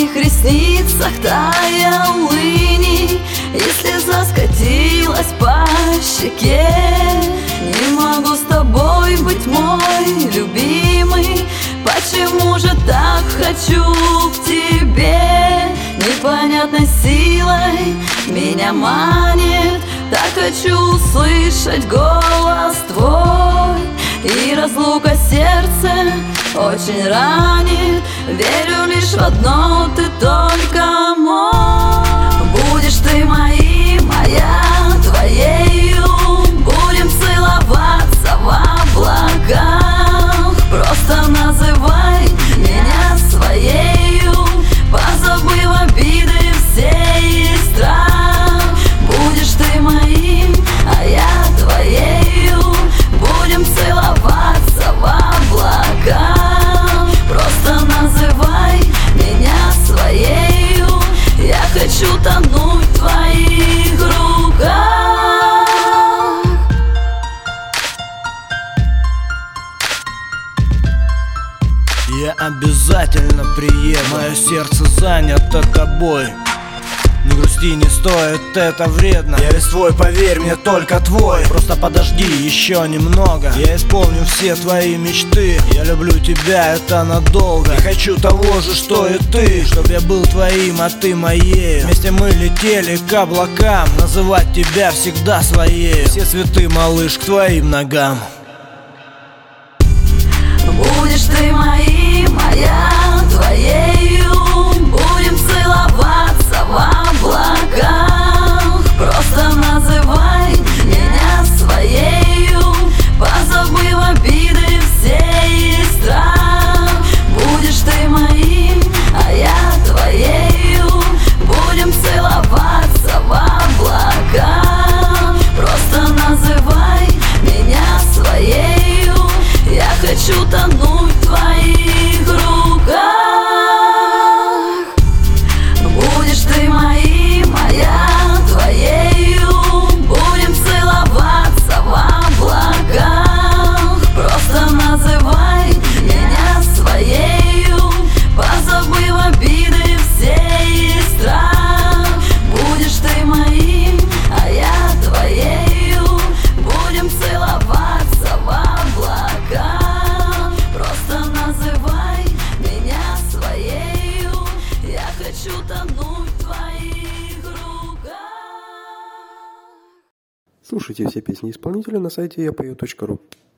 твоих ресницах таял иней, и слеза скатилась по щеке. Не могу с тобой быть, мой любимый, почему же так хочу к тебе? Непонятной силой меня манит, так хочу услышать голос твой. И разлука сердце очень ранит, верю лишь в одно, ты только мой. Будешь ты моим, а я твоею, будем целоваться в облаках. Просто называй меня своею, позабыв обиды все и страх. Будешь ты моим, а я твоею, будем целоваться в облаках. Просто называй меня своею, я хочу тонуть в твоих руках. Я обязательно приеду, мое сердце занято тобой. Не грусти, не стоит, это вредно. Я весь твой, поверь мне, только твой. Просто подожди еще немного, я исполню все твои мечты. Я люблю тебя, это надолго. И хочу того же, что и ты, чтоб я был твоим, а ты моей. Вместе мы летели к облакам, называть тебя всегда своей. Все цветы, малыш, к твоим ногам. Будешь ты моим, а я твоею, будем целоваться в облаках. Просто называй меня своею, позабыв обиды все и страх. Будешь ты моим, а я твоею, будем целоваться в облаках. Просто называй меня своею, я хочу тонуть в твоих руках. Будешь ты моим, а я твоею, будем целоваться в облаках. Просто называй меня своею, позабыв обиды все и страх. Будешь ты моим, а я твоею, будем целоваться в облаках. Просто называй меня своею, я хочу тонуть в твоих руках. Слушайте все песни исполнителя на сайте yapою.ru.